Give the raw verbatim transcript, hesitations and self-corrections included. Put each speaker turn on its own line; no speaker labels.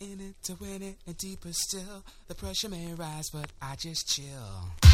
in it to win it, and deeper still. The pressure may rise, but I just chill.